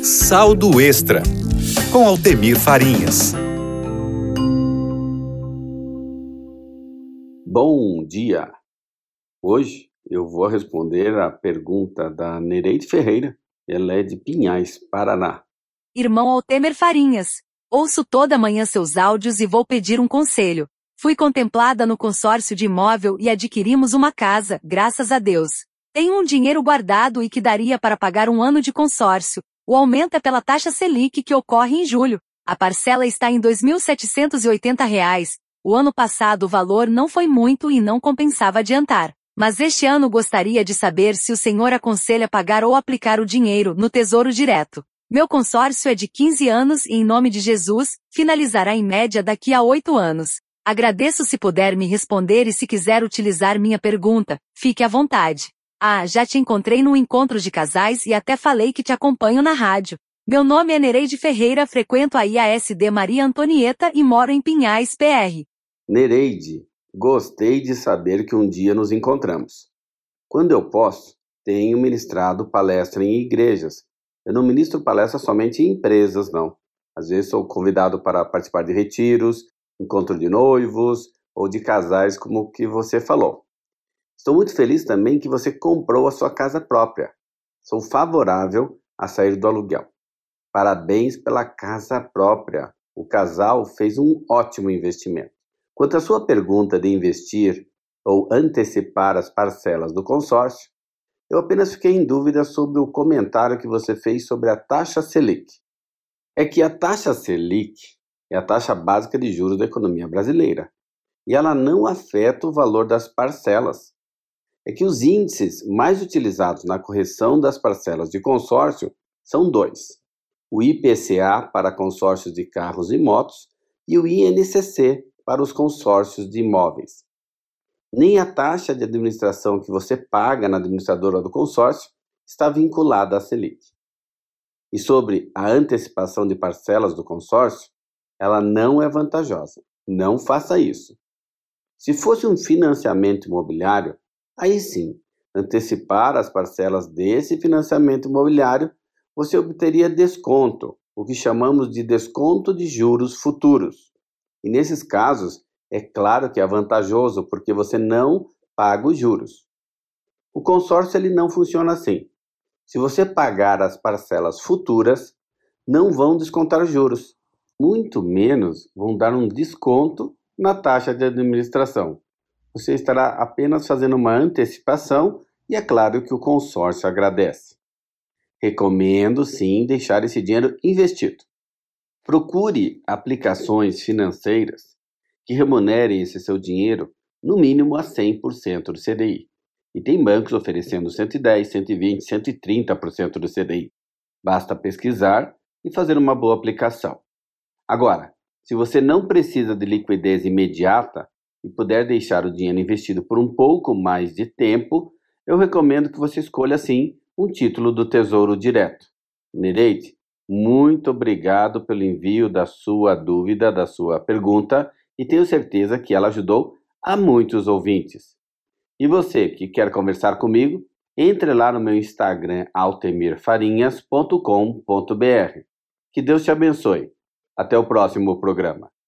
Saldo Extra, com Altemir Farinhas. Bom dia! Hoje eu vou responder a pergunta da Nereide Ferreira. Ela é de Pinhais, Paraná. Irmão Altemir Farinhas, ouço toda manhã seus áudios e vou pedir um conselho. Fui contemplada no consórcio de imóvel e adquirimos uma casa, graças a Deus. Tenho um dinheiro guardado e que daria para pagar um ano de consórcio. O aumento é pela taxa Selic que ocorre em julho. A parcela está em R$ 2.780. O ano passado o valor não foi muito e não compensava adiantar. Mas este ano gostaria de saber se o senhor aconselha pagar ou aplicar o dinheiro no Tesouro Direto. Meu consórcio é de 15 anos e, em nome de Jesus, finalizará em média daqui a 8 anos. Agradeço se puder me responder e se quiser utilizar minha pergunta, fique à vontade. Já te encontrei num encontro de casais e até falei que te acompanho na rádio. Meu nome é Nereide Ferreira, frequento a IASD Maria Antonieta e moro em Pinhais, PR. Nereide, gostei de saber que um dia nos encontramos. Quando eu posso, tenho ministrado palestra em igrejas. Eu não ministro palestra somente em empresas, não. Às vezes sou convidado para participar de retiros, encontro de noivos ou de casais, como o que você falou. Estou muito feliz também que você comprou a sua casa própria. Sou favorável a sair do aluguel. Parabéns pela casa própria. O casal fez um ótimo investimento. Quanto à sua pergunta de investir ou antecipar as parcelas do consórcio, eu apenas fiquei em dúvida sobre o comentário que você fez sobre a taxa Selic. É que a taxa Selic é a taxa básica de juros da economia brasileira e ela não afeta o valor das parcelas. É que os índices mais utilizados na correção das parcelas de consórcio são dois: o IPCA para consórcios de carros e motos e o INCC para os consórcios de imóveis. Nem a taxa de administração que você paga na administradora do consórcio está vinculada à Selic. E sobre a antecipação de parcelas do consórcio, ela não é vantajosa. Não faça isso. Se fosse um financiamento imobiliário, aí sim, antecipar as parcelas desse financiamento imobiliário, você obteria desconto, o que chamamos de desconto de juros futuros. E nesses casos, é claro que é vantajoso, porque você não paga os juros. O consórcio ele não funciona assim. Se você pagar as parcelas futuras, não vão descontar os juros, muito menos vão dar um desconto na taxa de administração. Você estará apenas fazendo uma antecipação e é claro que o consórcio agradece. Recomendo, sim, deixar esse dinheiro investido. Procure aplicações financeiras que remunerem esse seu dinheiro no mínimo a 100% do CDI. E tem bancos oferecendo 110, 120, 130% do CDI. Basta pesquisar e fazer uma boa aplicação. Agora, se você não precisa de liquidez imediata e puder deixar o dinheiro investido por um pouco mais de tempo, eu recomendo que você escolha, sim, um título do Tesouro Direto. Nereide, muito obrigado pelo envio da sua dúvida, da sua pergunta, e tenho certeza que ela ajudou a muitos ouvintes. E você que quer conversar comigo, entre lá no meu Instagram, altemirfarinhas.com.br. Que Deus te abençoe. Até o próximo programa.